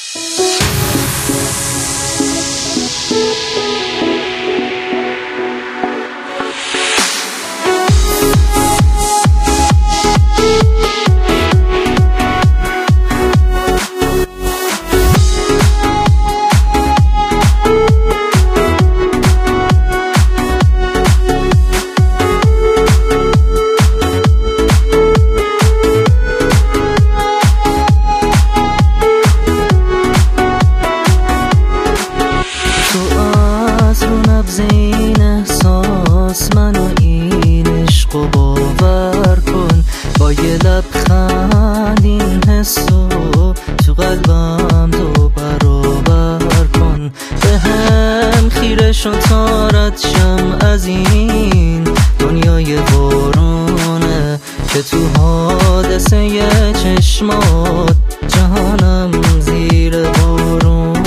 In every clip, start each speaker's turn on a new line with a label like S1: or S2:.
S1: این احساس منو این عشق و باور کن، با یه لبخند این حسو تو قلبم دو برابر کن. به هم خیره شو تا رد شم از این دنیای بارونه که تو حادثه چشمات جهانم زیر بارونه.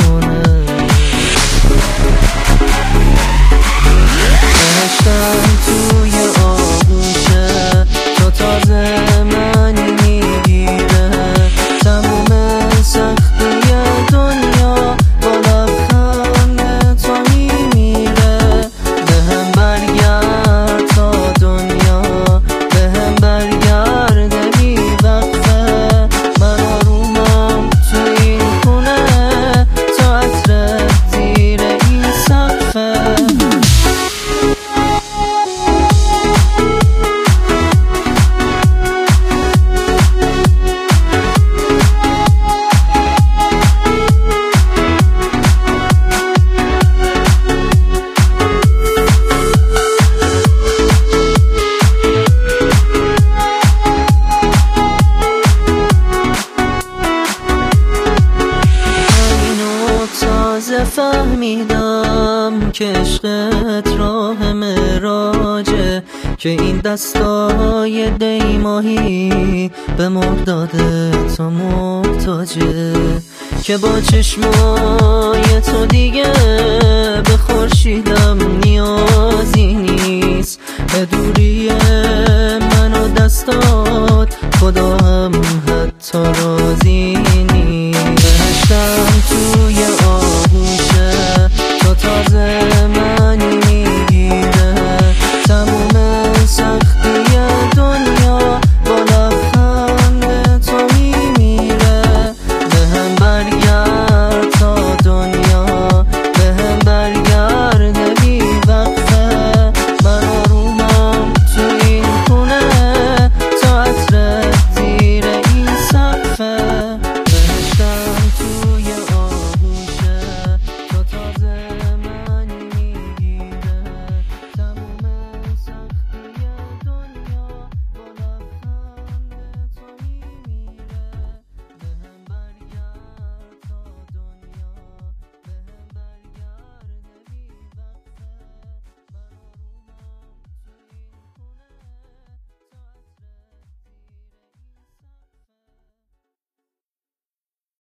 S1: توی آغوشه تو تازه منی میگیره، تموم سختی دنیا با لبخند تو میمیره. به هم برگرد تا دنیا به هم برگرده بی وقفه، من آرومم تو این خونه تا عطرت زیر این سقفه. فهمیدم که عشقت راه معراجه، که این دستای دیماهی به مرداد تو محتاجه، که با چشمای تو دیگه به خورشیدم نیازی نیست. به دوری من و دستات خدا هم حتی